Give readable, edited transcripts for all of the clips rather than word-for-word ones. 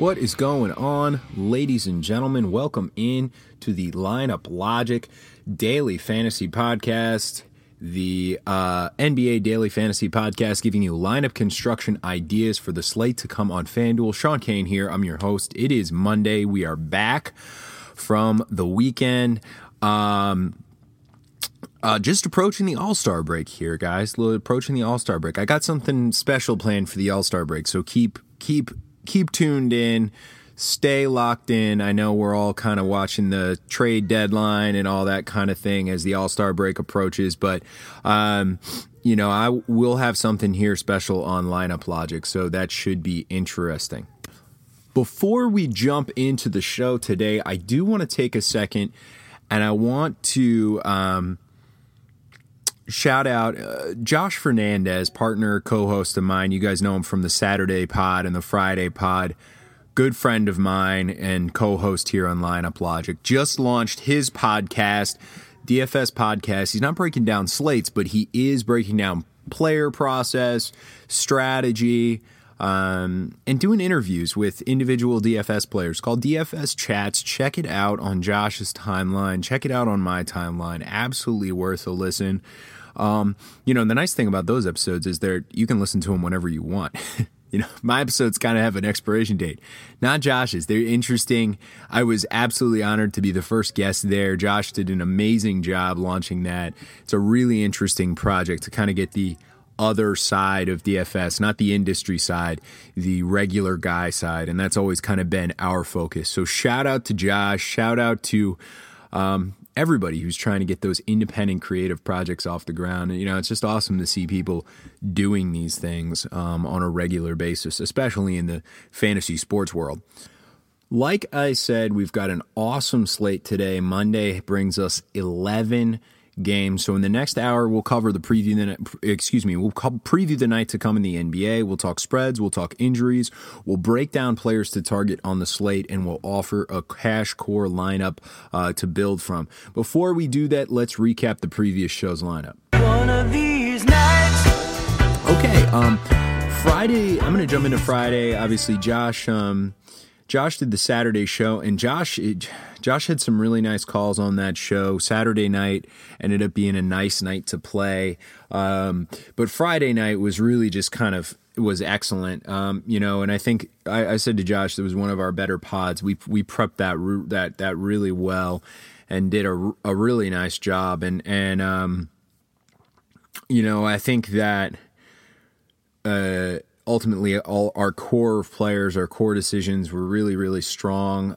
What is going on, ladies and gentlemen? Welcome in to the Lineup Logic Daily Fantasy Podcast, the NBA Daily Fantasy Podcast, giving you lineup construction ideas for the slate to come on FanDuel. Sean Kane here. I'm your host. It is Monday. We are back from the weekend. Just approaching the All-Star break here, guys. Approaching the All-Star break. I got something special planned for the All-Star break, so keep tuned in, stay locked in. I know we're all kind of watching the trade deadline and all that kind of thing as the All-Star break approaches, but I will have something here special on Lineup Logic, so that should be interesting. Before we jump into the show today, I do want to take a second and I want to shout out Josh Fernandez, partner, co-host of mine. You guys know him from the Saturday pod and the Friday pod. Good friend of mine and co-host here on Lineup Logic. Just launched his podcast, DFS Podcast. He's not breaking down slates, but he is breaking down player process, strategy, and doing interviews with individual DFS players called DFS Chats. Check it out on Josh's timeline. Check it out on my timeline. Absolutely worth a listen. The nice thing about those episodes is you can listen to them whenever you want. My episodes kind of have an expiration date. Not Josh's. They're interesting. I was absolutely honored to be the first guest there. Josh did an amazing job launching that. It's a really interesting project to kind of get the other side of DFS, not the industry side, the regular guy side, and that's always kind of been our focus. So shout out to Josh, shout out to everybody who's trying to get those independent creative projects off the ground. And it's just awesome to see people doing these things on a regular basis, especially in the fantasy sports world. Like I said, we've got an awesome slate today. Monday brings us 11 games. So in the next hour, we'll cover we'll preview the night to come in the NBA. We'll talk spreads, we'll talk injuries, we'll break down players to target on the slate, and we'll offer a cash core lineup to build from. Before we do that, let's recap the previous show's lineup. One of these nights. Okay, Friday, I'm going to jump into Friday. Obviously, Josh did the Saturday show, and Josh had some really nice calls on that show. Saturday night ended up being a nice night to play, but Friday night was really just was excellent. And I think I said to Josh, it was one of our better pods. We prepped that really well and did a really nice job. And I think that ultimately, all our core players, our core decisions were really, really strong.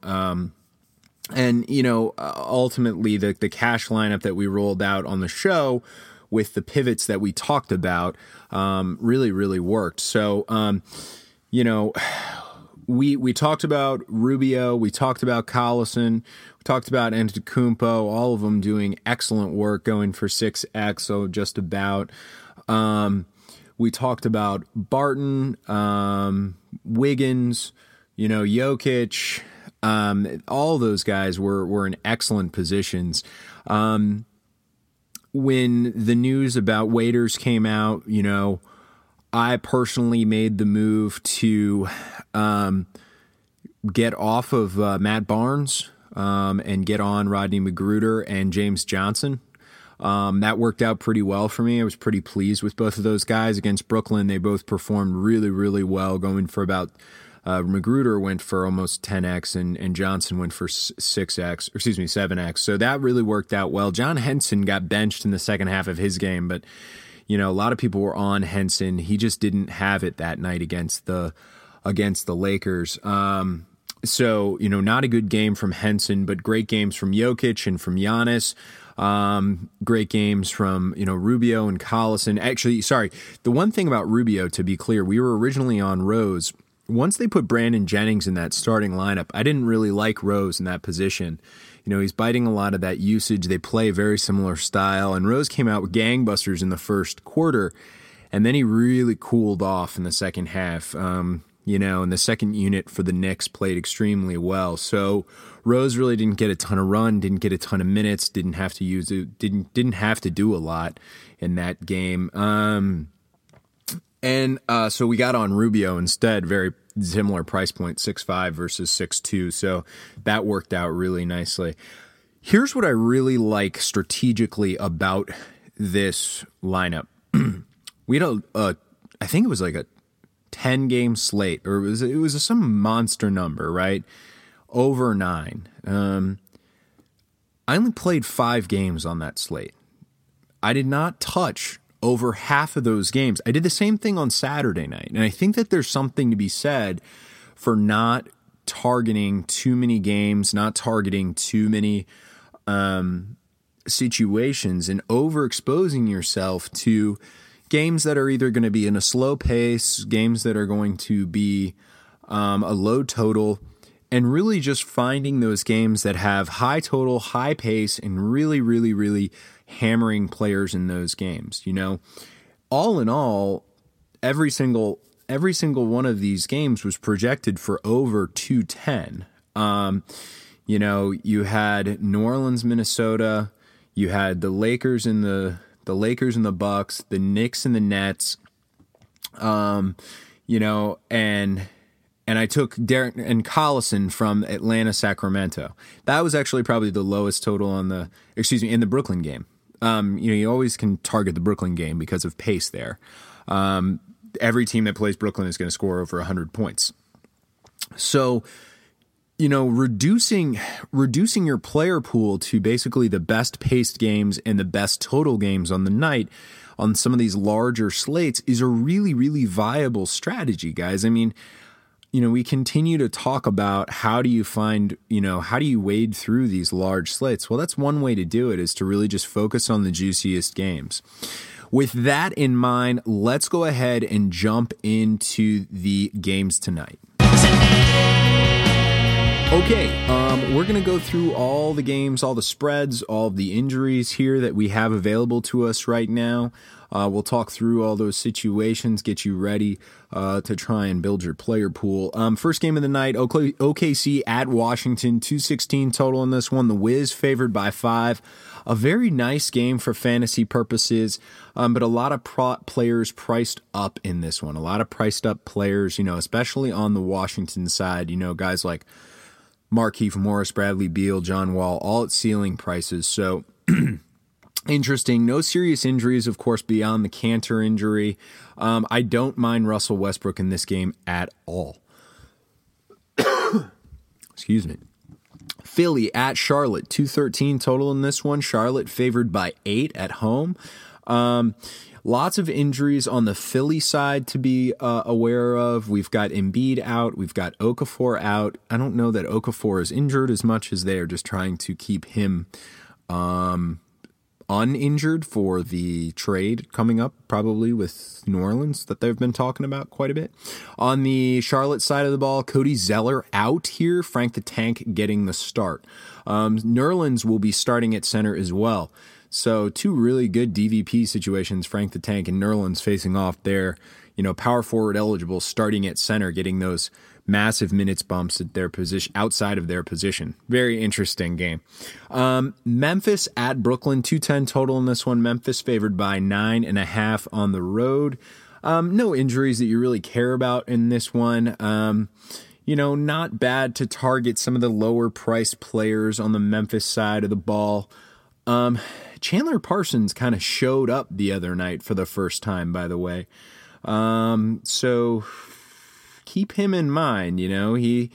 Ultimately, the cash lineup that we rolled out on the show with the pivots that we talked about really, really worked. So, we talked about Rubio, we talked about Collison, we talked about Antetokounmpo, all of them doing excellent work, going for 6X, so just about. We talked about Barton, Wiggins, Jokic. All those guys were in excellent positions. When the news about waiters came out, I personally made the move to get off of Matt Barnes and get on Rodney McGruder and James Johnson. That worked out pretty well for me. I was pretty pleased with both of those guys. Against Brooklyn, they both performed really, really well, going for about Magruder went for almost 10X and Johnson went for 7X. So that really worked out well. John Henson got benched in the second half of his game, but a lot of people were on Henson. He just didn't have it that night against the Lakers. So not a good game from Henson, but great games from Jokic and from Giannis. Great games from, Rubio and Collison. Actually, sorry, the one thing about Rubio, to be clear, we were originally on Rose. Once they put Brandon Jennings in that starting lineup, I didn't really like Rose in that position. He's biting a lot of that usage. They play a very similar style, and Rose came out with gangbusters in the first quarter, and then he really cooled off in the second half. And the second unit for the Knicks played extremely well. So Rose really didn't get a ton of run, didn't get a ton of minutes, didn't have to do a lot in that game. And so we got on Rubio instead, very similar price point, 6.5 versus 6.2. So that worked out really nicely. Here's what I really like strategically about this lineup. We had I think it was like a 10-game slate, or it was some monster number, right? Over 9. I only played 5 games on that slate. I did not touch over half of those games. I did the same thing on Saturday night, and I think that there's something to be said for not targeting too many games, not targeting too many situations, and overexposing yourself to games that are either going to be in a slow pace, games that are going to be a low total, and really just finding those games that have high total, high pace, and really, really, really hammering players in those games. You know, all in all, every single one of these games was projected for over 210. You know, you had New Orleans, Minnesota, you had the Lakers and the Bucks, the Knicks and the Nets, you know, and I took Derek and Collison from Atlanta, Sacramento. That was actually probably the lowest total in the Brooklyn game. You know, you always can target the Brooklyn game because of pace there. Every team that plays Brooklyn is going to score over 100 points. So, you know, reducing your player pool to basically the best paced games and the best total games on the night on some of these larger slates is a really, really viable strategy, guys. I mean, you know, we continue to talk about how do you wade through these large slates? Well, that's one way to do it, is to really just focus on the juiciest games. With that in mind, let's go ahead and jump into the games tonight. Okay, we're going to go through all the games, all the spreads, all of the injuries here that we have available to us right now. We'll talk through all those situations, get you ready to try and build your player pool. First game of the night, OKC at Washington, 216 total in this one. The Wiz favored by 5. A very nice game for fantasy purposes, but a lot of players priced up in this one. A lot of priced up players, you know, especially on the Washington side, you know, guys like Markieff Morris, Bradley Beal, John Wall, all at ceiling prices. So interesting. No serious injuries, of course, beyond the Cantor injury. I don't mind Russell Westbrook in this game at all. Excuse me. Philly at Charlotte, 213 total in this one. Charlotte favored by 8 at home. Lots of injuries on the Philly side to be aware of. We've got Embiid out. We've got Okafor out. I don't know that Okafor is injured as much as they are just trying to keep him uninjured for the trade coming up, probably with New Orleans that they've been talking about quite a bit. On the Charlotte side of the ball, Cody Zeller out here. Frank the Tank getting the start. Nerlens will be starting at center as well. So 2 really good DVP situations, Frank the Tank and Nerlens facing off there, you know, power forward eligible, starting at center, getting those massive minutes bumps at their position, outside of their position. Very interesting game. Memphis at Brooklyn, 210 total in this one. Memphis favored by 9.5 on the road. No injuries that you really care about in this one. You know, not bad to target some of the lower priced players on the Memphis side of the ball. Chandler Parsons kind of showed up the other night for the first time, by the way. So keep him in mind. You know, he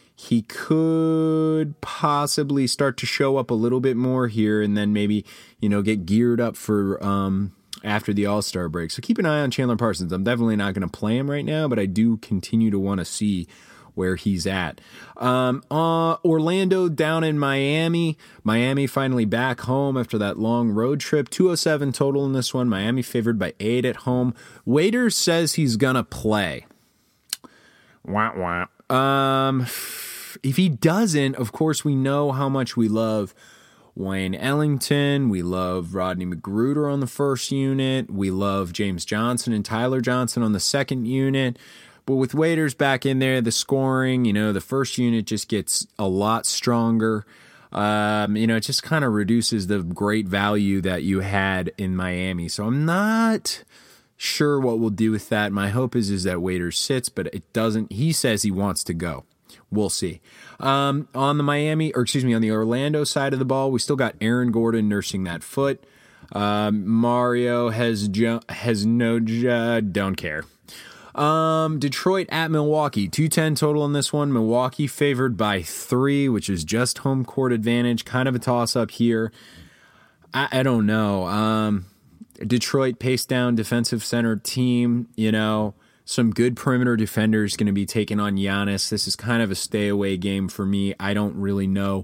could possibly start to show up a little bit more here, and then maybe, you know, get geared up for after the All-Star break. So keep an eye on Chandler Parsons. I'm definitely not going to play him right now, but I do continue to want to see where he's at. Orlando down in Miami. Miami finally back home after that long road trip. 207 total in this one. Miami favored by 8 at home. Waiters says he's gonna play. Wah, wah. If he doesn't, of course, we know how much we love Wayne Ellington. We love Rodney McGruder on the first unit. We love James Johnson and Tyler Johnson on the second unit. But with Waiters back in there, the scoring, you know, the first unit just gets a lot stronger. You know, it just kind of reduces the great value that you had in Miami. So I'm not sure what we'll do with that. My hope is that Waiters sits, but it doesn't. He says he wants to go. We'll see. On the Orlando side of the ball, we still got Aaron Gordon nursing that foot. Mario has don't care. Detroit at Milwaukee, 210 total in this one. Milwaukee favored by 3, which is just home court advantage. Kind of a toss up here. I don't know. Detroit pace down defensive center team, some good perimeter defenders going to be taking on Giannis. This is kind of a stay away game for me. I don't really know.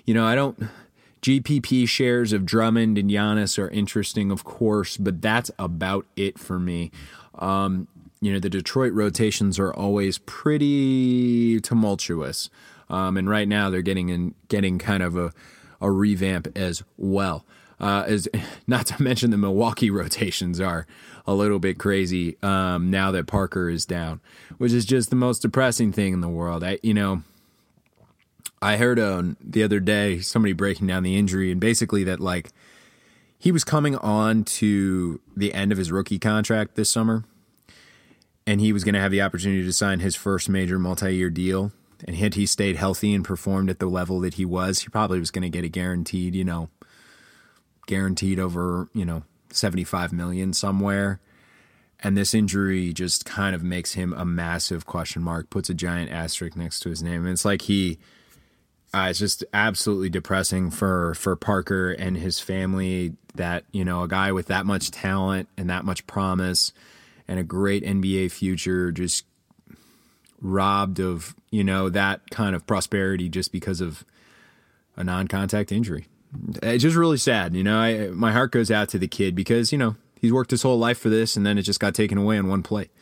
GPP shares of Drummond and Giannis are interesting, of course, but that's about it for me. The Detroit rotations are always pretty tumultuous. And right now they're getting kind of a revamp as well. As not to mention the Milwaukee rotations are a little bit crazy now that Parker is down, which is just the most depressing thing in the world. I heard the other day somebody breaking down the injury, and basically that he was coming on to the end of his rookie contract this summer, and he was going to have the opportunity to sign his first major multi-year deal. And had he stayed healthy and performed at the level that he probably was going to get a guaranteed over, $75 million somewhere. And this injury just kind of makes him a massive question mark, puts a giant asterisk next to his name. And it's like it's just absolutely depressing for Parker and his family that, a guy with that much talent and that much promise and a great NBA future just robbed of, that kind of prosperity just because of a non-contact injury. It's just really sad. My heart goes out to the kid because, he's worked his whole life for this, and then it just got taken away in one play.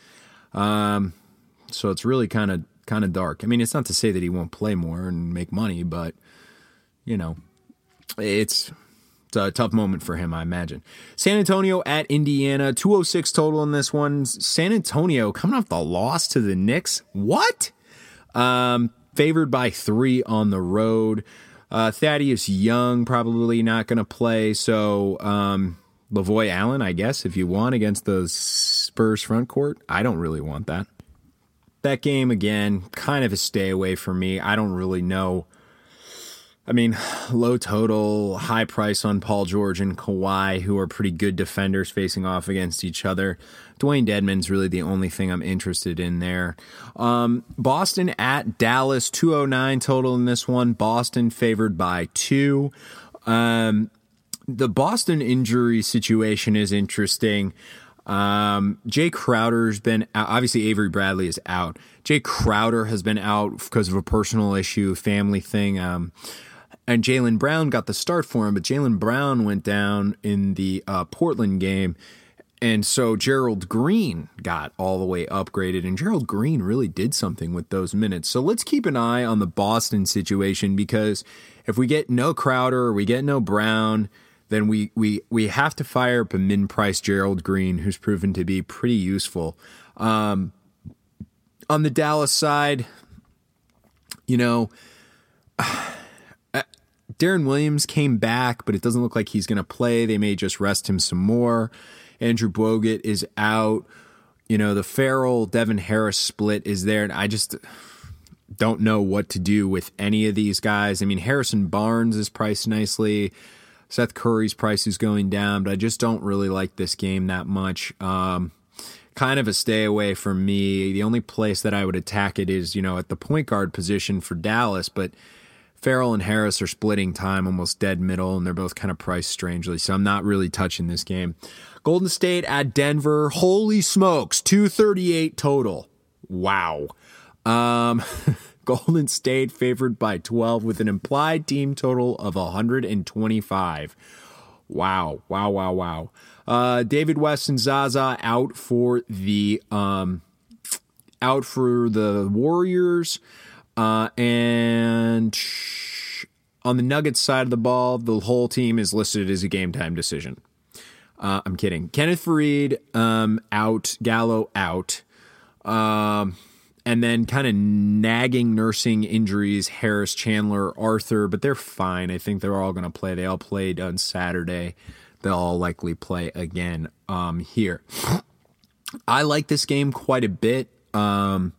So it's really kind of dark. I mean, it's not to say that he won't play more and make money, but it's a tough moment for him, I imagine. San Antonio at Indiana, 206 total in this one. San Antonio coming off the loss to the Knicks. What? Favored by 3 on the road. Thaddeus Young probably not going to play, so Lavoy Allen, I guess, if you want, against the Spurs front court. I don't really want that. That game, again, kind of a stay away for me. I don't really know. I mean, low total, high price on Paul George and Kawhi, who are pretty good defenders facing off against each other. Dwayne Dedmon's really the only thing I'm interested in there. Boston at Dallas, 209 total in this one. Boston favored by 2. The Boston injury situation is interesting. Jay Crowder's been out. Obviously, Avery Bradley is out. Jay Crowder has been out because of a personal issue, family thing. And Jaylen Brown got the start for him, but Jaylen Brown went down in the Portland game. And so Gerald Green got all the way upgraded, and Gerald Green really did something with those minutes. So let's keep an eye on the Boston situation, because if we get no Crowder or we get no Brown, then we have to fire up a min-price Gerald Green, who's proven to be pretty useful. On the Dallas side, Darren Williams came back, but it doesn't look like he's going to play. They may just rest him some more. Andrew Bogut is out. The Farrell Devin Harris split is there, and I just don't know what to do with any of these guys. I mean, Harrison Barnes is priced nicely. Seth Curry's price is going down, but I just don't really like this game that much. Kind of a stay away from me. The only place that I would attack it is, at the point guard position for Dallas, but Farrell and Harris are splitting time almost dead middle, and they're both kind of priced strangely, so I'm not really touching this game. Golden State at Denver. Holy smokes, 238 total. Wow. Golden State favored by 12 with an implied team total of 125. Wow. David West and Zaza out for the Warriors. And on the Nuggets side of the ball, the whole team is listed as a game time decision. I'm kidding. Kenneth Faried out, Gallo out. And then kind of nagging nursing injuries, Harris, Chandler, Arthur, but they're fine. I think they're all going to play. They all played on Saturday. They'll all likely play again here. I like this game quite a bit. I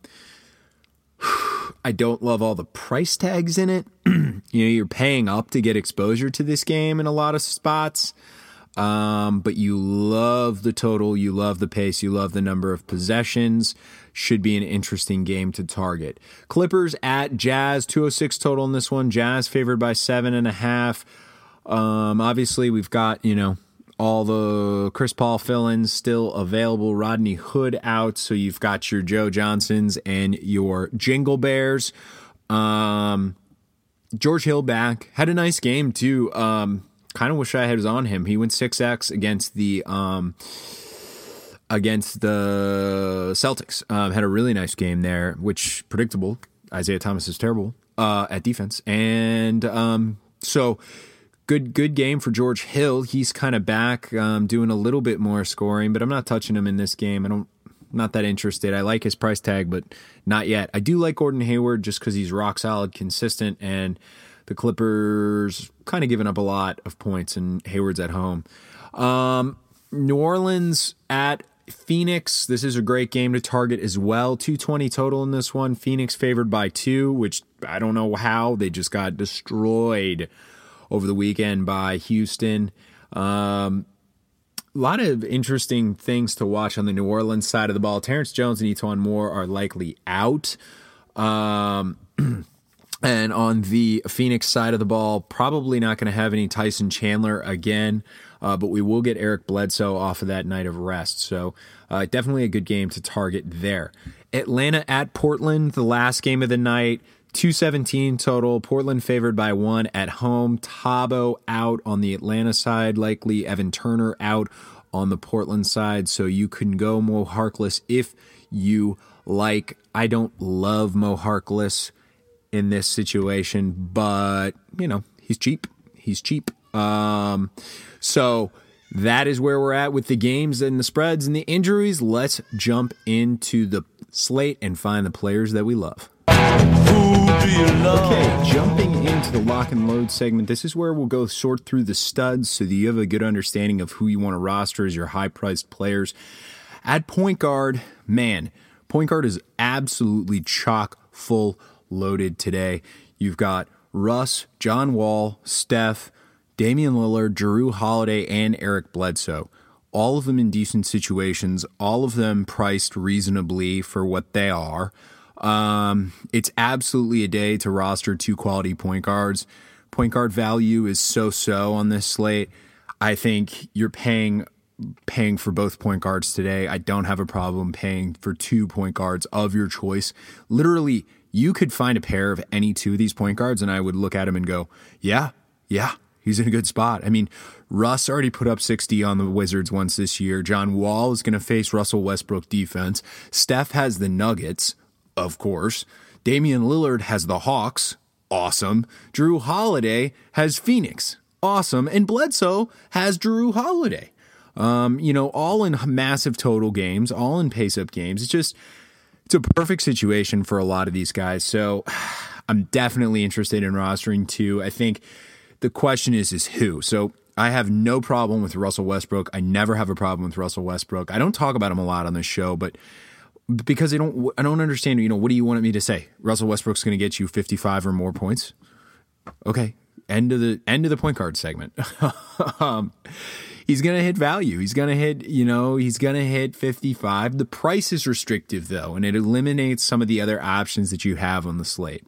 don't love all the price tags in it. You're paying up to get exposure to this game in a lot of spots. But you love the total, you love the pace, you love the number of possessions. Should be an interesting game to target. Clippers at Jazz, 206 total in this one. Jazz favored by 7.5. Obviously, we've got, all the Chris Paul fill-ins still available. Rodney Hood out, so you've got your Joe Johnsons and your Jingle Bears. George Hill back. Had a nice game, too. Kind of wish I was on him. He went 6x against the Celtics. Had a really nice game there, which predictable. Isaiah Thomas is terrible at defense. And so good game for George Hill. He's kind of back, doing a little bit more scoring, but I'm not touching him in this game. I'm not that interested. I like his price tag, but not yet. I do like Gordon Hayward just because he's rock solid, consistent, and the Clippers kind of giving up a lot of points, and Hayward's at home. New Orleans at Phoenix. This is a great game to target as well. 220 total in this one. Phoenix favored by 2, which I don't know how. They just got destroyed over the weekend by Houston. A lot of interesting things to watch on the New Orleans side of the ball. Terrence Jones and Etuan Moore are likely out. And on the Phoenix side of the ball, probably not going to have any Tyson Chandler again, but we will get Eric Bledsoe off of that night of rest. So definitely a good game to target there. Atlanta at Portland, the last game of the night, 217 total. Portland favored by 1 at home. Tabo out on the Atlanta side, likely Evan Turner out on the Portland side. So you can go Mo Harkless if you like. I don't love Mo Harkless in this situation, but he's cheap. So that is where we're at with the games and the spreads and the injuries. Let's jump into the slate and find the players that we love. Okay, jumping into the lock and load segment. This is where we'll go sort through the studs so that you have a good understanding of who you want to roster as your high-priced players. At point guard, point guard is absolutely chock full loaded today. You've got Russ, John Wall, Steph, Damian Lillard, Jrue Holiday, and Eric Bledsoe. All of them in decent situations, all of them priced reasonably for what they are. It's absolutely a day to roster 2 quality point guards. Point guard value is so-so on this slate. I think you're paying for both point guards today. I don't have a problem paying for 2 point guards of your choice. Literally, you could find a pair of any 2 of these point guards, and I would look at him and go, yeah, he's in a good spot. I mean, Russ already put up 60 on the Wizards once this year. John Wall is going to face Russell Westbrook defense. Steph has the Nuggets, of course. Damian Lillard has the Hawks. Awesome. Jrue Holiday has Phoenix. Awesome. And Bledsoe has Jrue Holiday. All in massive total games, all in pace-up games. It's a perfect situation for a lot of these guys. So I'm definitely interested in rostering 2. I think the question is who. So I have no problem with Russell Westbrook. I never have a problem with Russell Westbrook. I don't talk about him a lot on this show, but because I don't understand, what do you want me to say? Russell Westbrook's going to get you 55 or more points? Okay. End of the point guard segment. He's going to hit value. He's going to hit 55. The price is restrictive though, and it eliminates some of the other options that you have on the slate.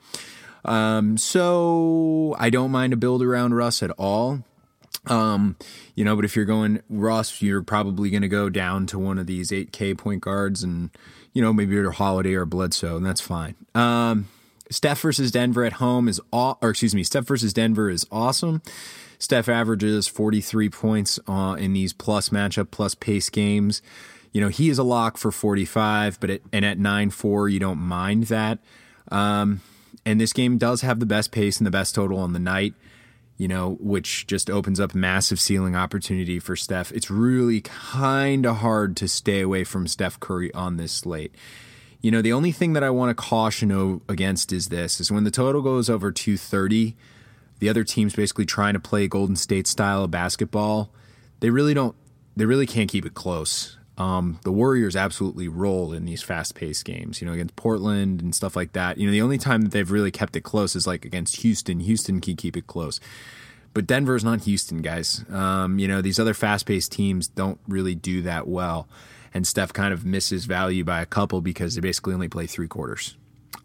So I don't mind a build around Russ at all. But if you're going Russ, you're probably going to go down to one of these 8K point guards and, maybe your Holiday or Bledsoe, and that's fine. Steph versus Denver at home Steph versus Denver is awesome. Steph averages 43 points in these plus matchup, plus pace games. He is a lock for 45, at 9.4, you don't mind that. And this game does have the best pace and the best total on the night, which just opens up massive ceiling opportunity for Steph. It's really kind of hard to stay away from Steph Curry on this slate. The only thing that I want to caution against is when the total goes over 230, the other team's basically trying to play Golden State style of basketball. They really can't keep it close. The Warriors absolutely roll in these fast-paced games, against Portland and stuff like that. The only time that they've really kept it close is like against Houston. Houston can keep it close. But Denver's not Houston, guys. These other fast-paced teams don't really do that well. And Steph kind of misses value by a couple because they basically only play 3 quarters.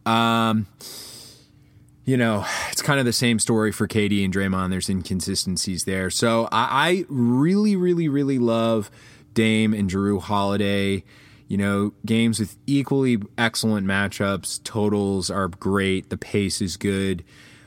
It's kind of the same story for KD and Draymond. There's inconsistencies there. So I really, really, really love Dame and Jrue Holiday. Games with equally excellent matchups. Totals are great. The pace is good.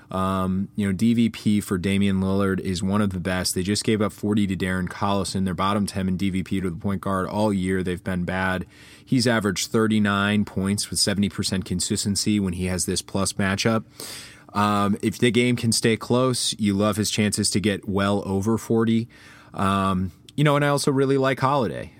DVP for Damian Lillard is one of the best. They just gave up 40 to Darren Collison. They're bottom 10 in DVP to the point guard all year. They've been bad. He's averaged 39 points with 70% consistency when he has this plus matchup. If the game can stay close, you love his chances to get well over 40. And I also really like Holiday.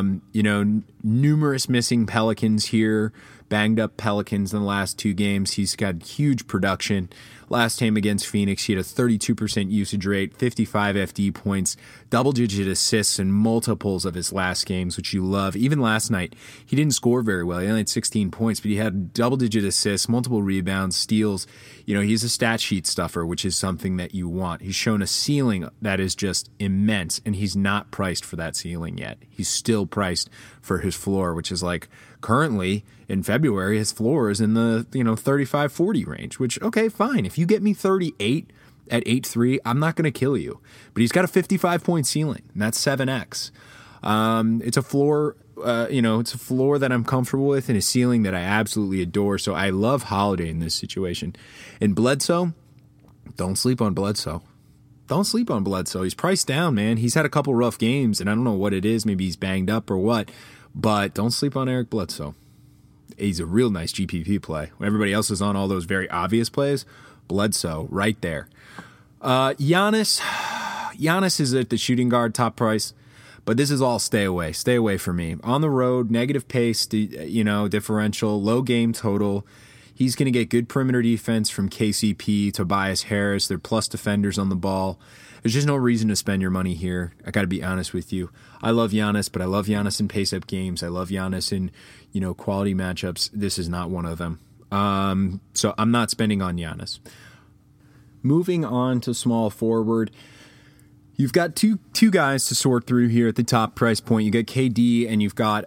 Numerous missing Pelicans here, banged up Pelicans in the last 2 games. He's got huge production. Last time against Phoenix, he had a 32% usage rate, 55 FD points, double-digit assists in multiples of his last games, which you love. Even last night, he didn't score very well. He only had 16 points, but he had double-digit assists, multiple rebounds, steals. He's a stat sheet stuffer, which is something that you want. He's shown a ceiling that is just immense, and he's not priced for that ceiling yet. He's still priced for his floor, which is like currently in February, his floor is in the 35-40 range, which, okay, fine. If you get me 38 at 8-3, I'm not going to kill you. But he's got a 55-point ceiling, and that's 7x. It's a floor, it's a floor that I'm comfortable with and a ceiling that I absolutely adore. So I love Holiday in this situation. And Bledsoe, don't sleep on Bledsoe. Don't sleep on Bledsoe. He's priced down, man. He's had a couple rough games, and I don't know what it is. Maybe he's banged up or what. But don't sleep on Eric Bledsoe. He's a real nice GPP play. When everybody else is on all those very obvious plays, Bledsoe right there. Giannis is at the shooting guard top price, but this is all stay away. Stay away for me. On the road, negative pace, differential, low game total. He's going to get good perimeter defense from KCP, Tobias Harris. They're plus defenders on the ball. There's just no reason to spend your money here. I got to be honest with you. I love Giannis, but I love Giannis in pace-up games. I love Giannis in, quality matchups. This is not one of them. So I'm not spending on Giannis. Moving on to small forward, you've got two guys to sort through here at the top price point. You got KD and you've got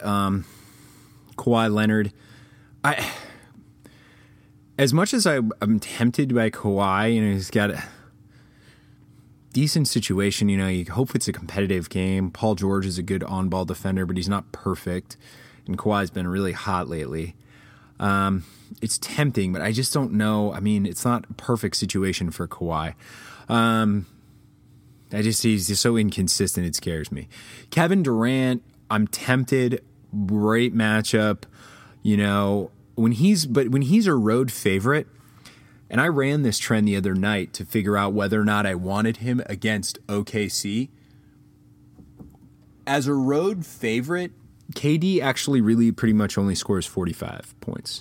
Kawhi Leonard. As much as I'm tempted by Kawhi, he's got a decent situation. You hope it's a competitive game. Paul George is a good on-ball defender, but he's not perfect. And Kawhi's been really hot lately. It's tempting, but I just don't know. I mean, it's not a perfect situation for Kawhi. He's just so inconsistent, it scares me. Kevin Durant, I'm tempted. Great matchup. When he's a road favorite, and I ran this trend the other night to figure out whether or not I wanted him against OKC. As a road favorite, KD actually really pretty much only scores 45 points.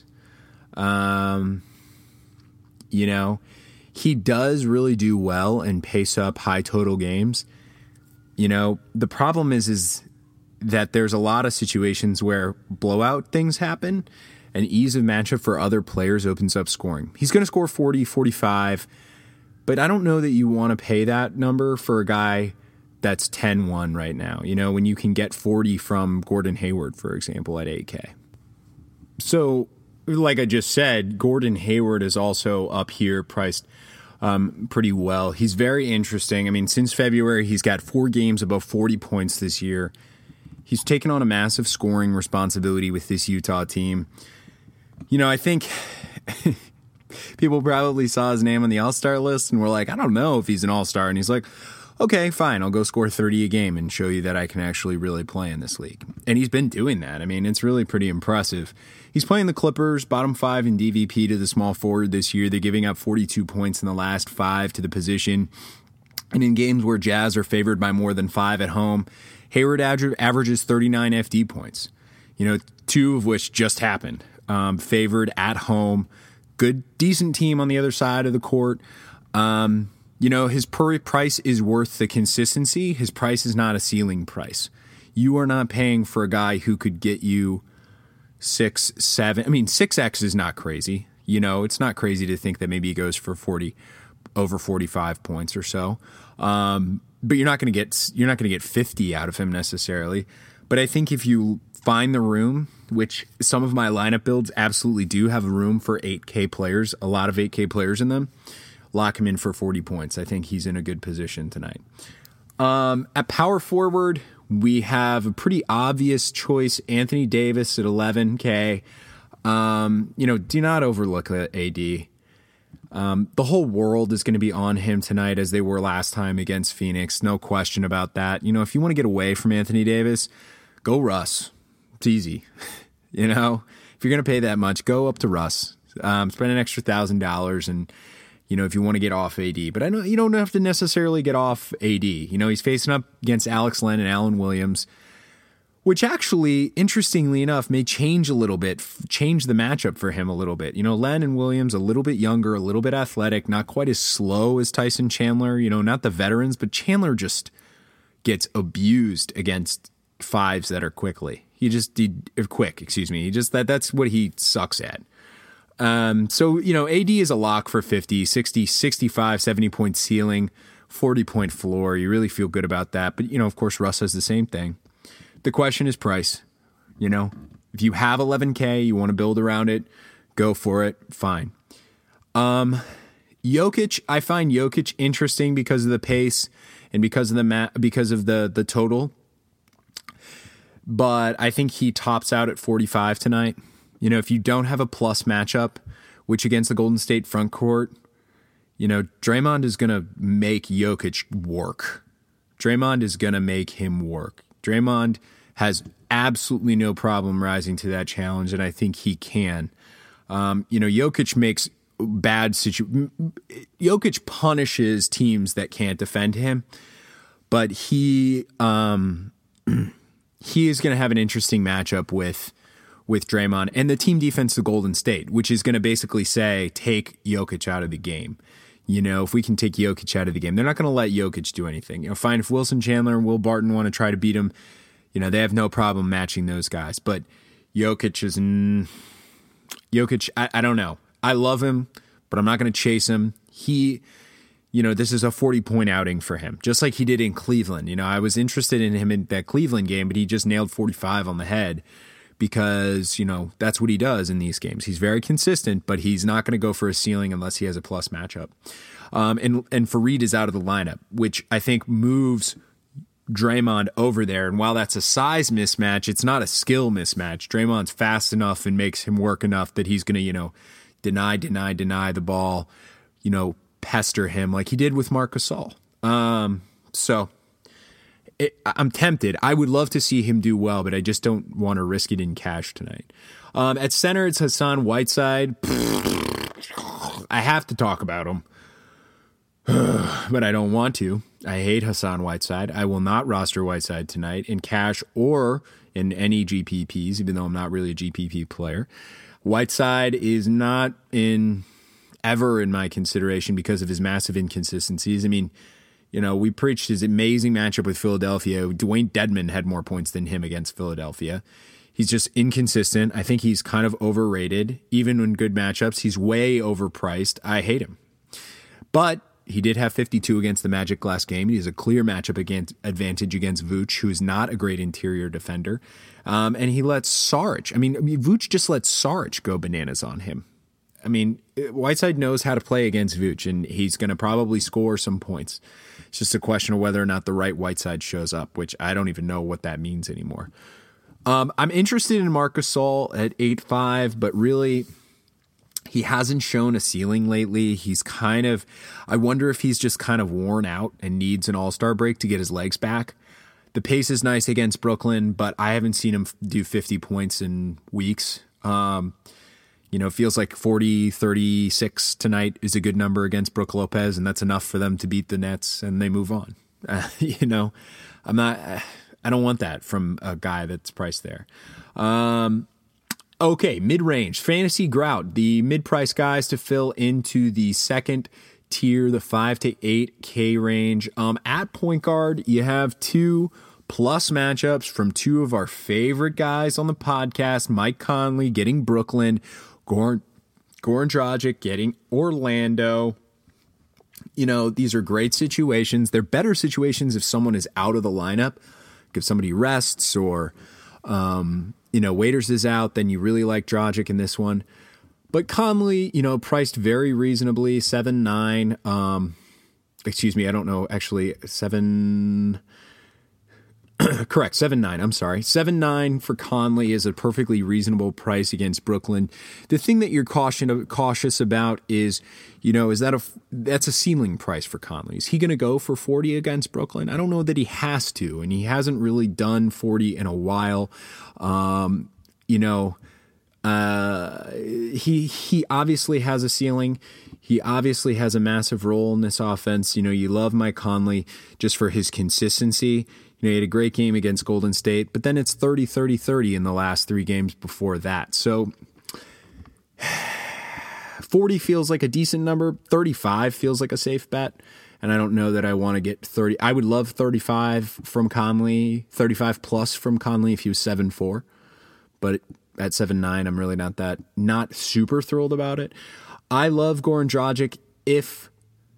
He does really do well and pace up high total games. The problem is that there's a lot of situations where blowout things happen and ease of matchup for other players opens up scoring. He's going to score 40, 45, but I don't know that you want to pay that number for a guy that's 10-1 right now, when you can get 40 from Gordon Hayward, for example, at 8K. So, like I just said, Gordon Hayward is also up here priced pretty well. He's very interesting. I mean, since February, he's got 4 games above 40 points this year. He's taken on a massive scoring responsibility with this Utah team. I think people probably saw his name on the All-Star list and were like, I don't know if he's an All-Star. And he's like, okay, fine, I'll go score 30 a game and show you that I can actually really play in this league. And he's been doing that. I mean, it's really pretty impressive. He's playing the Clippers, bottom 5 in DVP to the small forward this year. They're giving up 42 points in the last 5 to the position. And in games where Jazz are favored by more than 5 at home, Hayward averages 39 FD points, 2 of which just happened. Favored at home, good, decent team on the other side of the court. His price is worth the consistency. His price is not a ceiling price. you are not paying for a guy who could get you 6, 7. I mean, 6x is not crazy. It's not crazy to think that maybe he goes for over 45 points or so. But you're not going to get 50 out of him necessarily. But I think if you find the room, which some of my lineup builds absolutely do have a room for 8K players, a lot of 8K players in them, lock him in for 40 points. I think he's in a good position tonight. At power forward, we have a pretty obvious choice, Anthony Davis at 11K. Do not overlook AD. The whole world is going to be on him tonight as they were last time against Phoenix. No question about that. If you want to get away from Anthony Davis, go Russ. It's easy. If you're going to pay that much, go up to Russ. Spend an extra $1,000 and, if you want to get off AD. But I know you don't have to necessarily get off AD. He's facing up against Alex Len and Allen Williams, which actually, interestingly enough, may change the matchup for him a little bit. Len and Williams, a little bit younger, a little bit athletic, not quite as slow as Tyson Chandler, not the veterans, but Chandler just gets abused against fives that are quick, excuse me. That's what he sucks at. So, AD is a lock for 50, 60, 65, 70 point ceiling, 40 point floor. You really feel good about that. But, of course, Russ has the same thing. The question is price. If you have 11K, you want to build around it, go for it. Fine. Jokic, I find Jokic interesting because of the pace and because of the total. But I think he tops out at 45 tonight. If you don't have a plus matchup, which against the Golden State front court, Draymond is going to make Jokic work. Draymond is going to make him work. Draymond has absolutely no problem rising to that challenge, and I think he can. Jokic makes Jokic punishes teams that can't defend him, but he is going to have an interesting matchup with Draymond and the team defense of Golden State, which is going to basically say, take Jokic out of the game. If we can take Jokic out of the game, they're not going to let Jokic do anything. Fine, if Wilson Chandler and Will Barton want to try to beat him, they have no problem matching those guys. But Jokic is... Jokic, I don't know. I love him, but I'm not going to chase him. This is a 40-point outing for him, just like he did in Cleveland. I was interested in him in that Cleveland game, but he just nailed 45 on the head because, that's what he does in these games. He's very consistent, but he's not going to go for a ceiling unless he has a plus matchup. And Fareed is out of the lineup, which I think moves Draymond over there. And while that's a size mismatch, it's not a skill mismatch. Draymond's fast enough and makes him work enough that he's going to, deny the ball, pester him like he did with Marc Gasol. So I'm tempted. I would love to see him do well, but I just don't want to risk it in cash tonight. At center, it's Hassan Whiteside. I have to talk about him, but I don't want to. I hate Hassan Whiteside. I will not roster Whiteside tonight in cash or in any GPPs, even though I'm not really a GPP player. Whiteside is not ever in my consideration because of his massive inconsistencies. I mean, we preached his amazing matchup with Philadelphia. Dwayne Dedmon had more points than him against Philadelphia. He's just inconsistent. I think he's kind of overrated. Even in good matchups, he's way overpriced. I hate him. But he did have 52 against the Magic last game. He has a clear matchup advantage against Vooch, who is not a great interior defender. And he lets Saric. Vooch just lets Saric go bananas on him. Whiteside knows how to play against Vooch, and he's going to probably score some points. It's just a question of whether or not the right Whiteside shows up, which I don't even know what that means anymore. I'm interested in Marc Gasol at 8.5, but really, he hasn't shown a ceiling lately. He's I wonder if he's just kind of worn out and needs an all-star break to get his legs back. The pace is nice against Brooklyn, but I haven't seen him do 50 points in weeks. It feels like 40, 36 tonight is a good number against Brook Lopez, and that's enough for them to beat the Nets, and they move on. I don't want that from a guy that's priced there. Okay, mid-range. Fantasy Grout, the mid-price guys to fill into the second tier, the 5 to 8K range. At point guard, you have two plus matchups from two of our favorite guys on the podcast, Mike Conley getting Brooklyn, Goran Dragic getting Orlando. These are great situations. They're better situations if someone is out of the lineup, if somebody rests or, Waiters is out, then you really like Dragic in this one. But Conley, priced very reasonably, 7-9. Excuse me, I don't know, actually, 7... Correct, 7-9. I'm sorry. 7-9 for Conley is a perfectly reasonable price against Brooklyn. The thing that you're cautious about is, that's a ceiling price for Conley. Is he going to go for 40 against Brooklyn? I don't know that he has to, and he hasn't really done 40 in a while. He obviously has a ceiling. He obviously has a massive role in this offense. You love Mike Conley just for his consistency. He had a great game against Golden State, but then it's 30-30-30 in the last 3 games before that. So 40 feels like a decent number. 35 feels like a safe bet. And I don't know that I want to get 30. I would love 35 from Conley, 35 plus from Conley if he was 7-4. But at 7-9, I'm really not super thrilled about it. I love Goran Dragic if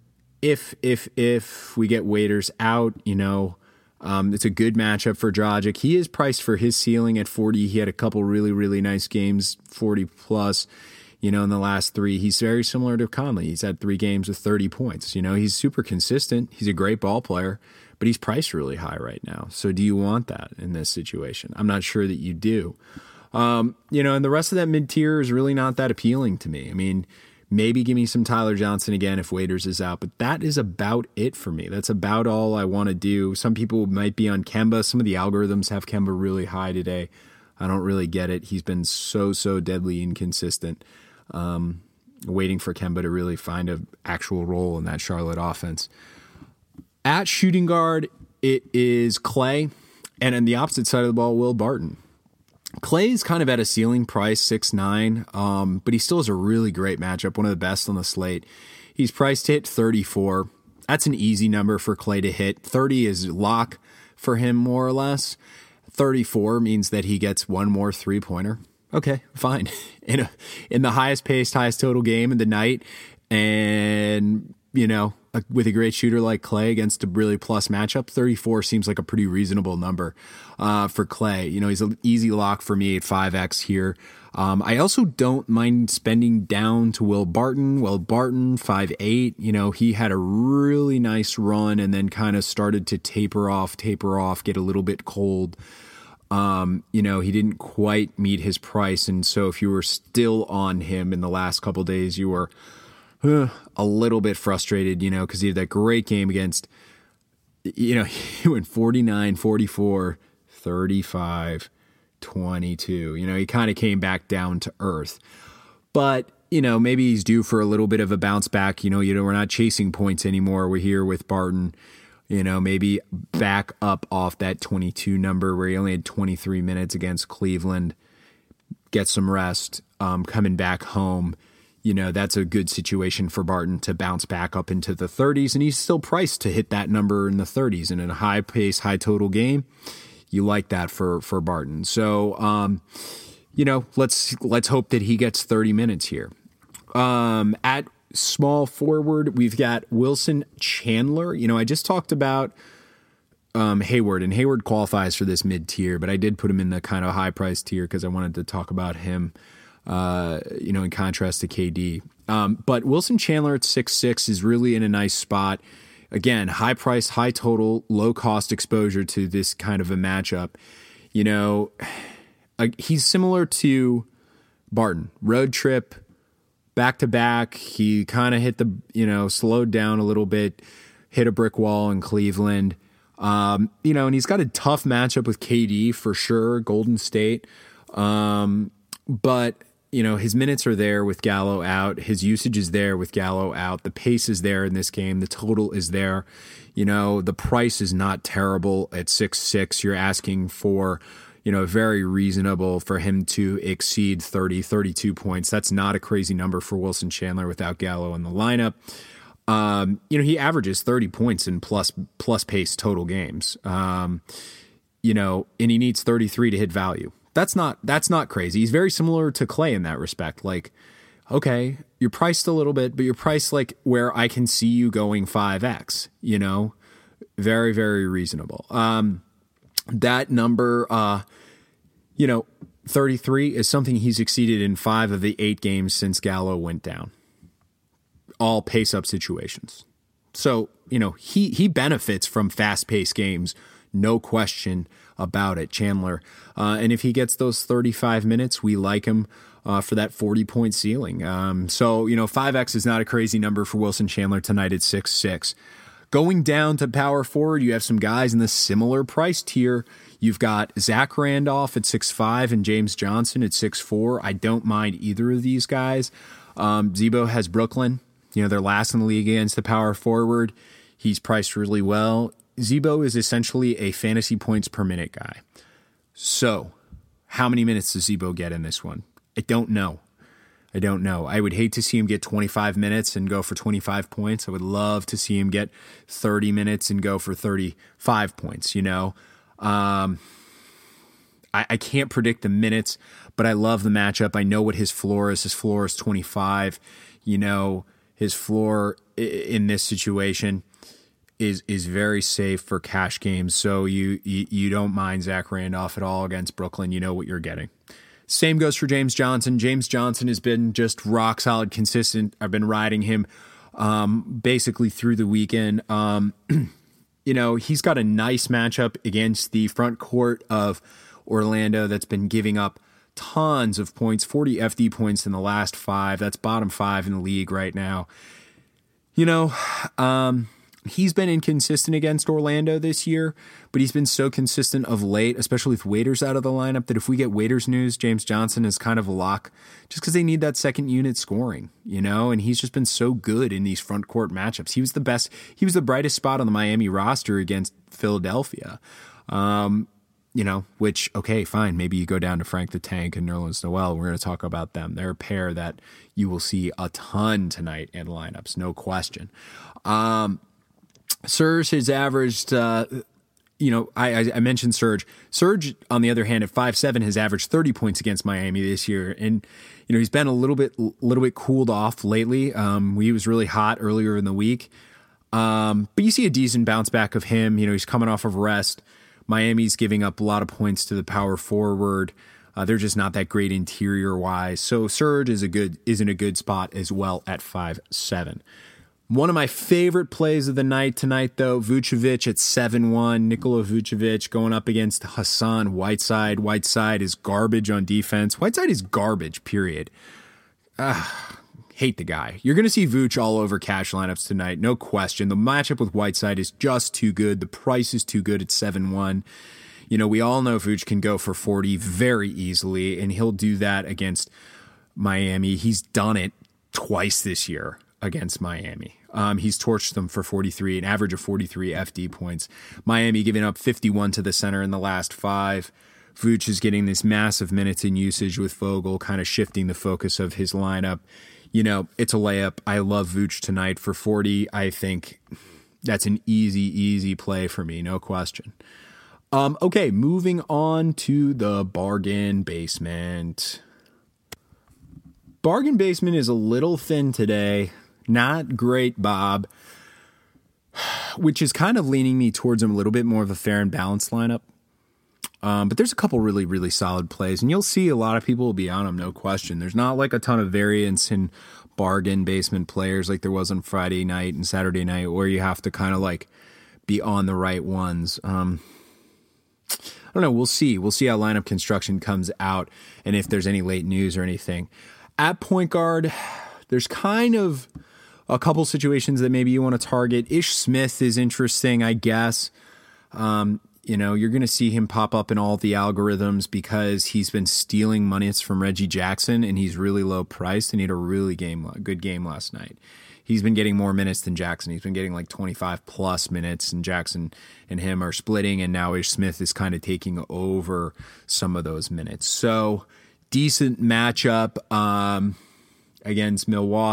we get Waiters out, it's a good matchup for Dragic. He is priced for his ceiling at 40. He had a couple really, really nice games, 40 plus, in the last 3. He's very similar to Conley. He's had 3 games with 30 points. He's super consistent. He's a great ball player, but he's priced really high right now. So do you want that in this situation? I'm not sure that you do. And the rest of that mid-tier is really not that appealing to me. I mean, maybe give me some Tyler Johnson again if Waiters is out, but that is about it for me. That's about all I want to do. Some people might be on Kemba. Some of the algorithms have Kemba really high today. I don't really get it. He's been so deadly inconsistent. Waiting for Kemba to really find an actual role in that Charlotte offense. At shooting guard, it is Clay, and on the opposite side of the ball, Will Barton. Clay's kind of at a ceiling price, 6-9, but he still has a really great matchup, one of the best on the slate. He's priced to hit 34. That's an easy number for Clay to hit. 30 is lock for him, more or less. 34 means that he gets one more three-pointer. Okay, fine. In the highest paced, highest total game of the night, and, with a great shooter like Clay against a really plus matchup, 34 seems like a pretty reasonable number for Clay. He's an easy lock for me at 5X here. I also don't mind spending down to Will Barton. Will Barton, 5'8". He had a really nice run and then kind of started to taper off, get a little bit cold. He didn't quite meet his price. And so if you were still on him in the last couple days, you were a little bit frustrated, because he had that great game against, he went 49, 44, 35, 22. He kind of came back down to earth. But, maybe he's due for a little bit of a bounce back. We're not chasing points anymore. We're here with Barton, maybe back up off that 22 number where he only had 23 minutes against Cleveland, get some rest, coming back home. That's a good situation for Barton to bounce back up into the 30s, and he's still priced to hit that number in the 30s. And in a high pace, high total game, you like that for Barton. So, let's hope that he gets 30 minutes here. At small forward, we've got Wilson Chandler. I just talked about Hayward, and Hayward qualifies for this mid-tier, but I did put him in the kind of high-price tier because I wanted to talk about him. In contrast to KD. But Wilson Chandler at 6'6" is really in a nice spot. Again, high price, high total, low cost exposure to this kind of a matchup. He's similar to Barton. Road trip, back to back. He kind of hit slowed down a little bit, hit a brick wall in Cleveland. And he's got a tough matchup with KD for sure, Golden State. But his minutes are there with Gallo out. His usage is there with Gallo out. The pace is there in this game. The total is there. The price is not terrible at 6'6". You're asking for, very reasonable for him to exceed 30, 32 points. That's not a crazy number for Wilson Chandler without Gallo in the lineup. He averages 30 points in plus pace total games. and he needs 33 to hit value. That's not crazy. He's very similar to Clay in that respect. Like, okay, you're priced a little bit, but you're priced like where I can see you going 5x, very, very reasonable. That number, 33 is something he's exceeded in 5 of the 8 games since Gallo went down. All pace-up situations. So, he benefits from fast-paced games, no question about it, Chandler. And if he gets those 35 minutes, we like him for that 40-point ceiling. So, 5x is not a crazy number for Wilson Chandler tonight at 6'6". Going down to power forward, you have some guys in the similar price tier. You've got Zach Randolph at 6'5" and James Johnson at 6'4". I don't mind either of these guys. Zebo has Brooklyn. They're last in the league against the power forward. He's priced really well. Zebo is essentially a fantasy points per minute guy. So, how many minutes does Zebo get in this one? I don't know. I would hate to see him get 25 minutes and go for 25 points. I would love to see him get 30 minutes and go for 35 points, I can't predict the minutes, but I love the matchup. I know what his floor is. His floor is 25. His floor in this situation is very safe for cash games. So you don't mind Zach Randolph at all against Brooklyn. You know what you're getting. Same goes for James Johnson. James Johnson has been just rock solid, consistent. I've been riding him basically through the weekend. He's got a nice matchup against the front court of Orlando that's been giving up tons of points, 40 FD points in the last 5. That's bottom 5 in the league right now. He's been inconsistent against Orlando this year, but he's been so consistent of late, especially with Waiters out of the lineup, that if we get Waiters news, James Johnson is kind of a lock just because they need that second unit scoring, and he's just been so good in these front court matchups. He was the best. He was the brightest spot on the Miami roster against Philadelphia, which, okay, fine. Maybe you go down to Frank the Tank and Nerlens Noel. We're going to talk about them. They're a pair that you will see a ton tonight in lineups, no question. Serge has averaged, I mentioned Serge. Serge, on the other hand, at 5'7", has averaged 30 points against Miami this year. And, he's been a little bit cooled off lately. He was really hot earlier in the week. But you see a decent bounce back of him. He's coming off of rest. Miami's giving up a lot of points to the power forward. They're just not that great interior-wise. So Serge is in a good spot as well at 5'7". One of my favorite plays of the night tonight, though, Vucevic at 7'1", Nikola Vucevic going up against Hassan Whiteside. Whiteside is garbage on defense. Whiteside is garbage, period. Hate the guy. You're going to see Vooch all over cash lineups tonight, no question. The matchup with Whiteside is just too good. The price is too good at 7'1". We all know Vooch can go for 40 very easily, and he'll do that against Miami. He's done it twice this year against Miami. He's torched them for 43, an average of 43 FD points. Miami giving up 51 to the center in the last 5. Vooch is getting this massive minutes in usage with Vogel, kind of shifting the focus of his lineup. It's a layup. I love Vooch tonight for 40. I think that's an easy play for me, no question. Okay, moving on to the bargain basement. Bargain basement is a little thin today. Not great, Bob, which is kind of leaning me towards him a little bit more of a fair and balanced lineup. But there's a couple really, really solid plays, and you'll see a lot of people will be on them, no question. There's not like a ton of variance in bargain basement players like there was on Friday night and Saturday night where you have to kind of like be on the right ones. I don't know. We'll see. We'll see how lineup construction comes out and if there's any late news or anything. At point guard, there's kind of a couple situations that maybe you want to target. Ish Smith is interesting, I guess. You're going to see him pop up in all the algorithms because he's been stealing minutes from Reggie Jackson, and he's really low priced, and he had a really good game last night. He's been getting more minutes than Jackson. He's been getting like 25 plus minutes, and Jackson and him are splitting, and now Ish Smith is kind of taking over some of those minutes. So decent matchup against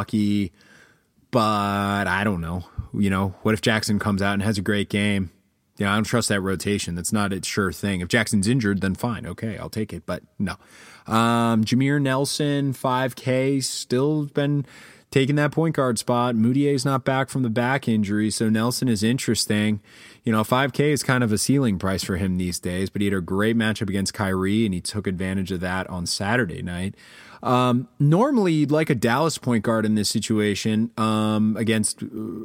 Milwaukee. But I don't know. What if Jackson comes out and has a great game? I don't trust that rotation. That's not a sure thing. If Jackson's injured, then fine. Okay, I'll take it. But no. Jameer Nelson, 5K, still been taking that point guard spot. Moutier's not back from the back injury, so Nelson is interesting. 5K is kind of a ceiling price for him these days, but he had a great matchup against Kyrie, and he took advantage of that on Saturday night. Normally, you'd like a Dallas point guard in this situation against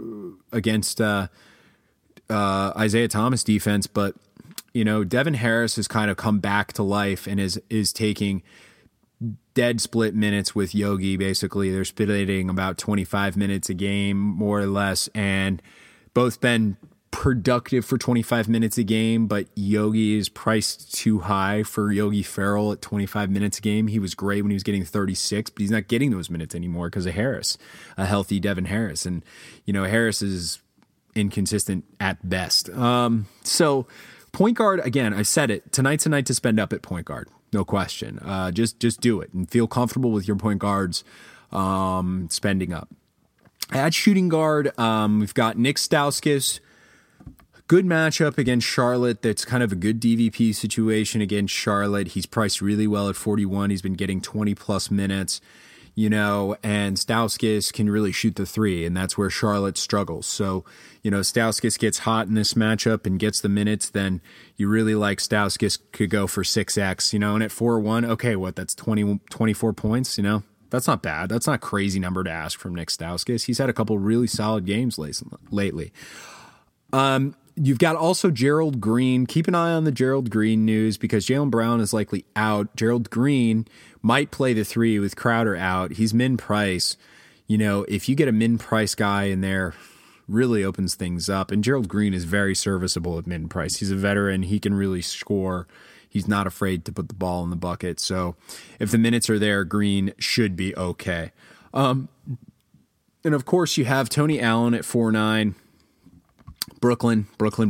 Isaiah Thomas defense, but Devin Harris has kind of come back to life and is taking dead split minutes with Yogi. Basically, they're splitting about 25 minutes a game, more or less, and both been productive for 25 minutes a game, but Yogi is priced too high for Yogi Ferrell at 25 minutes a game. He was great when he was getting 36, but he's not getting those minutes anymore because of Harris, a healthy Devin Harris. And, Harris is inconsistent at best. So point guard, again, I said it, tonight's a night to spend up at point guard. No question. Just do it and feel comfortable with your point guards spending up. At shooting guard, we've got Nick Stauskas. Good matchup against Charlotte. That's kind of a good DVP situation against Charlotte. He's priced really well at 41. He's been getting 20-plus minutes, and Stauskas can really shoot the three, and that's where Charlotte struggles. So, Stauskas gets hot in this matchup and gets the minutes, then you really like Stauskas could go for 6X, and at 4-1, okay, that's 24 points, That's not bad. That's not a crazy number to ask from Nick Stauskas. He's had a couple really solid games lately. You've got also Gerald Green. Keep an eye on the Gerald Green news because Jaylen Brown is likely out. Gerald Green might play the three with Crowder out. He's min price. If you get a min price guy in there, really opens things up. And Gerald Green is very serviceable at min price. He's a veteran. He can really score. He's not afraid to put the ball in the bucket. So if the minutes are there, Green should be okay. And of course, you have Tony Allen at 4-9. Brooklyn.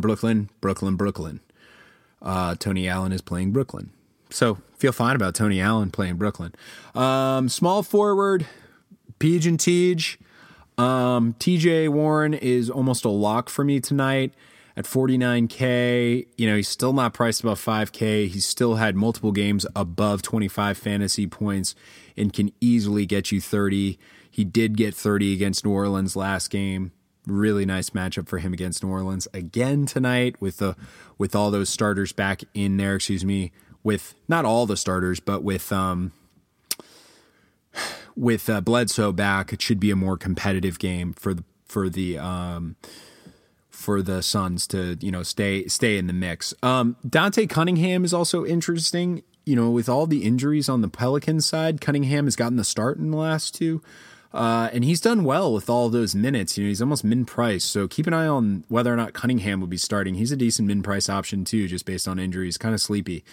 Tony Allen is playing Brooklyn. So feel fine about Tony Allen playing Brooklyn. Small forward, Peach and Tej. TJ Warren is almost a lock for me tonight at 49K. He's still not priced above 5K. He's still had multiple games above 25 fantasy points and can easily get you 30. He did get 30 against New Orleans last game. Really nice matchup for him against New Orleans again tonight with all those starters back in there. With not all the starters, but with Bledsoe back, it should be a more competitive game for the Suns to stay in the mix. Dante Cunningham is also interesting. With all the injuries on the Pelicans side, Cunningham has gotten the start in the last two. And he's done well with all those minutes. He's almost min-price. So keep an eye on whether or not Cunningham will be starting. He's a decent min-price option too, just based on injuries. Kind of sleepy.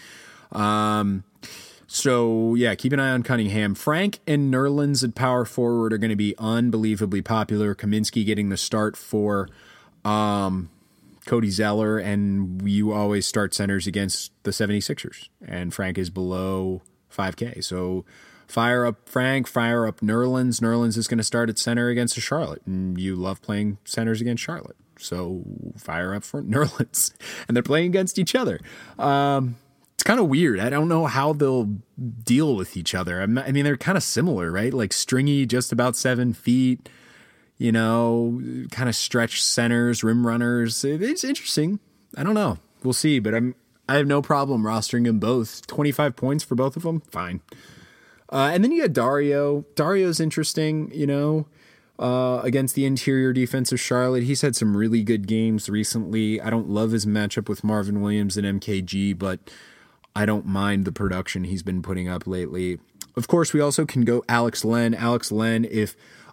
So yeah, keep an eye on Cunningham. Frank and Nerlens at power forward are going to be unbelievably popular. Kaminsky getting the start for Cody Zeller, and you always start centers against the 76ers. And Frank is below 5K. So fire up Frank, fire up Nerlens. Nerlens is going to start at center against a Charlotte, and you love playing centers against Charlotte. So fire up for Nerlens, and they're playing against each other. It's kind of weird. I don't know how they'll deal with each other. I mean, they're kind of similar, right? Like stringy, just about 7 feet, kind of stretched centers, rim runners. It's interesting. I don't know. We'll see, but I have no problem rostering them both. 25 points for both of them. Fine. And then you got Dario. Dario's interesting, against the interior defense of Charlotte. He's had some really good games recently. I don't love his matchup with Marvin Williams and MKG, but I don't mind the production he's been putting up lately. Of course, we also can go Alex Len. Alex Len, if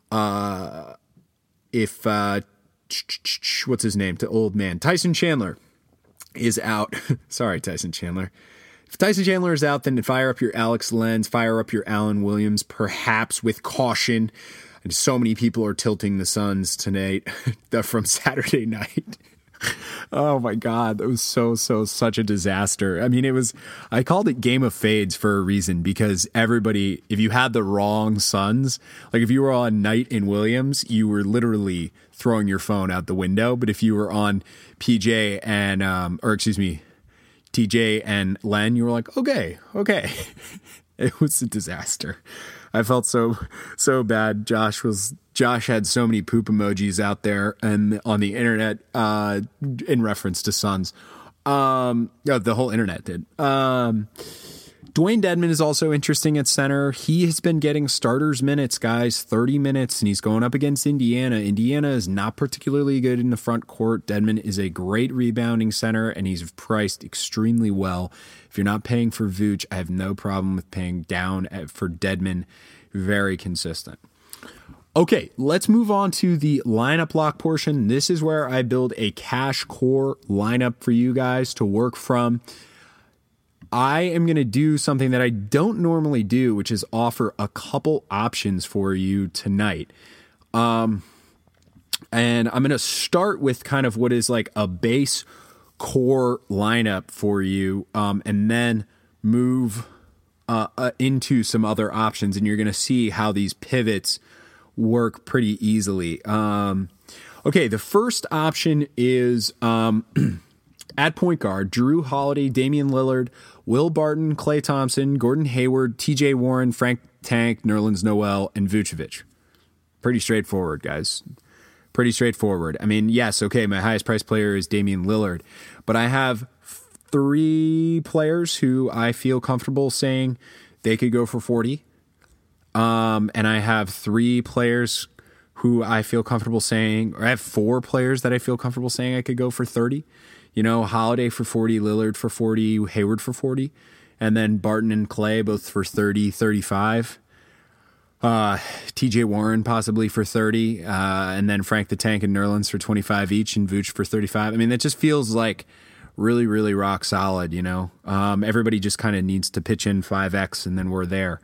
what's his name? To old man. Tyson Chandler is out. Sorry, Tyson Chandler. If Tyson Chandler is out, then fire up your Alex Lenz, fire up your Allen Williams, perhaps with caution. And so many people are tilting the Suns tonight from Saturday night. Oh my God. That was such a disaster. I mean, I called it Game of Fades for a reason, because everybody, if you had the wrong Suns, like if you were on Knight and Williams, you were literally throwing your phone out the window. But if you were on TJ and Len, you were like, okay. It was a disaster. I felt so bad. Josh had so many poop emojis out there and on the internet in reference to Suns. The whole internet did. Dwayne Dedmon is also interesting at center. He has been getting starters minutes, guys, 30 minutes, and he's going up against Indiana. Indiana is not particularly good in the front court. Dedmon is a great rebounding center, and he's priced extremely well. If you're not paying for Vooch, I have no problem with paying down for Dedmon. Very consistent. Okay, let's move on to the lineup lock portion. This is where I build a cash core lineup for you guys to work from. I am going to do something that I don't normally do, which is offer a couple options for you tonight. And I'm going to start with kind of what is like a base core lineup for you, and then move into some other options. And you're going to see how these pivots work pretty easily. Okay, the first option is at point guard, Jrue Holiday, Damian Lillard, Will Barton, Klay Thompson, Gordon Hayward, TJ Warren, Frank Tank, Nerlens Noel, and Vucevic. Pretty straightforward, guys. Pretty straightforward. I mean, yes, okay, my highest priced player is Damian Lillard, but I have 3 players who I feel comfortable saying they could go for 40. And I have 3 players who I feel comfortable saying, or I have 4 players that I feel comfortable saying I could go for 30. You know, Holiday for 40, Lillard for 40, Hayward for 40, and then Barton and Klay both for 30, 35. TJ Warren possibly for 30, and then Frank the Tank and Nerlens for 25 each, and Vooch for 35. I mean, that just feels like really, really rock solid, you know? Everybody just kind of needs to pitch in 5X, and then we're there.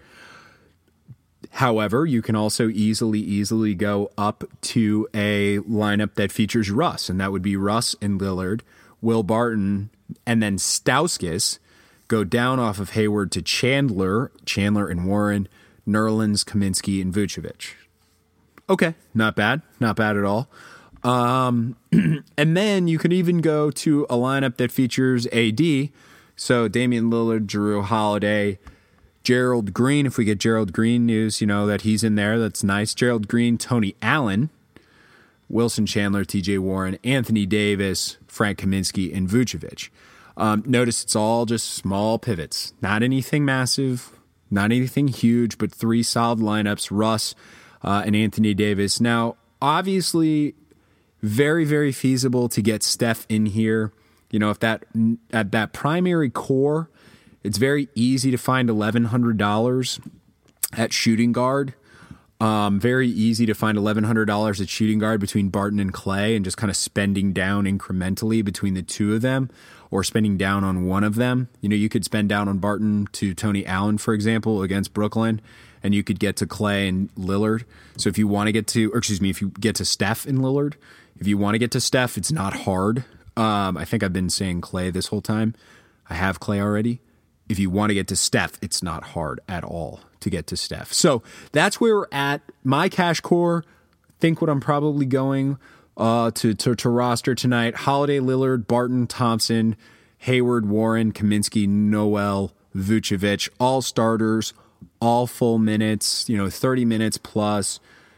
However, you can also easily go up to a lineup that features Russ, and that would be Russ and Lillard, Will Barton, and then Stauskas. Go down off of Hayward to Chandler and Warren, Nerlens, Kaminsky, and Vucevic. Okay, not bad at all. And then you could even go to a lineup that features AD, so Damian Lillard, Jrue Holiday, Gerald Green. If we get Gerald Green news, you know, that he's in there, that's nice. Gerald Green, Tony Allen, Wilson Chandler, TJ Warren, Anthony Davis, Frank Kaminsky, and Vucevic. Notice it's all just small pivots, not anything massive, not anything huge, but 3 solid lineups, Russ and Anthony Davis. Now, obviously, very, very feasible to get Steph in here. You know, if that at that primary core, it's very easy to find $1,100 at shooting guard. Very easy to find $1,100 at shooting guard between Barton and Klay, and just kind of spending down incrementally between the 2 of them, or spending down on one of them. You know, you could spend down on Barton to Tony Allen, for example, against Brooklyn, and you could get to Klay and Lillard. So if you want to get to, if you get to Steph and Lillard, if you want to get to Steph, it's not hard. I think I've been saying Klay this whole time. I have Klay already. If you want to get to Steph, it's not hard at all to get to Steph. So that's where we're at. My cash core, think what I'm probably going to roster tonight. Holiday, Lillard, Barton, Thompson, Hayward, Warren, Kaminsky, Noel, Vucevic, all starters, all full minutes, 30 minutes plus.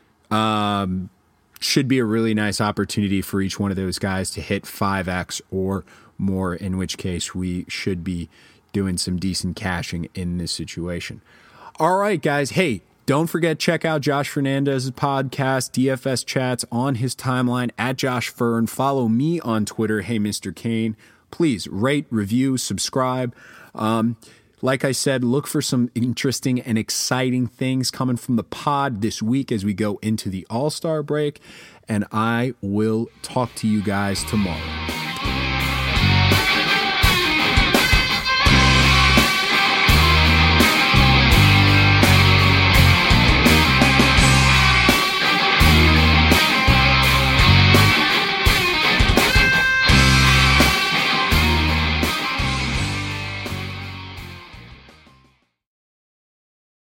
Should be a really nice opportunity for each one of those guys to hit 5X or more, in which case we should be doing some decent cashing in this situation. All right, guys. Hey, don't forget, check out Josh Fernandez's podcast, DFS Chats, on his timeline at Josh Fern. Follow me on Twitter, Hey Mr. Kane. Please rate, review, subscribe. Like I said, look for some interesting and exciting things coming from the pod this week as we go into the All-Star break. And I will talk to you guys tomorrow.